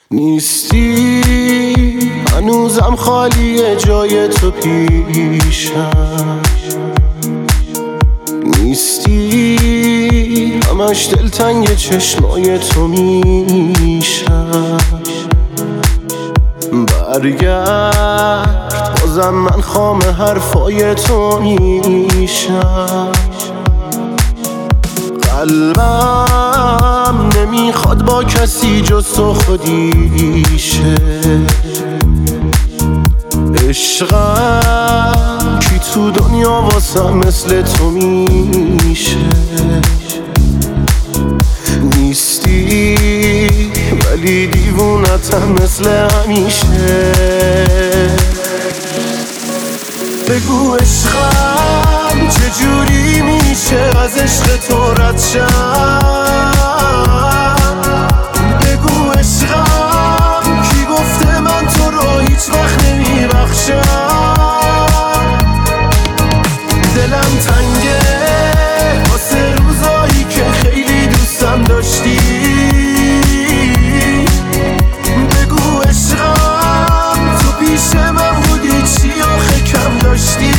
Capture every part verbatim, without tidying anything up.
نیستی هنوزم خالیه جای تو پیشم، نیستی همش دلتنگ چشمای تو میشم. برگرد بازم من خام حرفای تو میشم. قلبم نمیخواد با کسی جز تو خودیشه. عشقم کی تو دنیا واسم مثل تو میشه. نیستی ولی دیوونتم مثل همیشه. بگو عشقم چجوری میشه از عشق تو رد شم. بگو عشقم کی گفته من تو رو هیچ وقت نمیبخشم. دلم تنگه واسه روزایی که خیلی دوستم داشتی. بگو عشقم تو پیش من بودی چی آخه کم داشتی.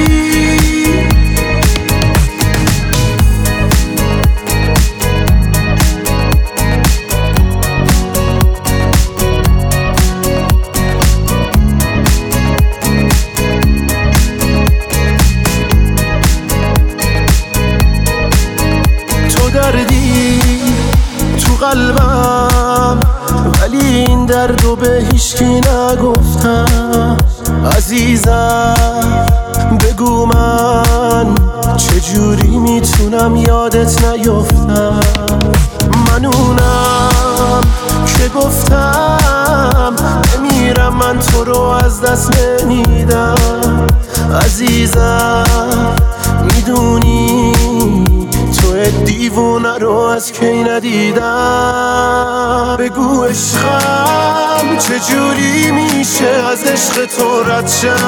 دردی تو قلبم ولی این دردو به هیچکی نگفتم. عزیزم بگو من چجوری میتونم یادت نیفتم. من اونم که گفتم نمیرم من تو رو از دست نمیدم. عزیزم میدونی دیوونه رو از کی ندیدم. بگو عشقم چجوری میشه از عشق تو رد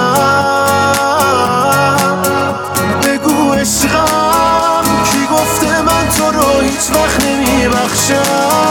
شم. بگو عشقم کی گفته من تو رو هیچ وقت نمیبخشم.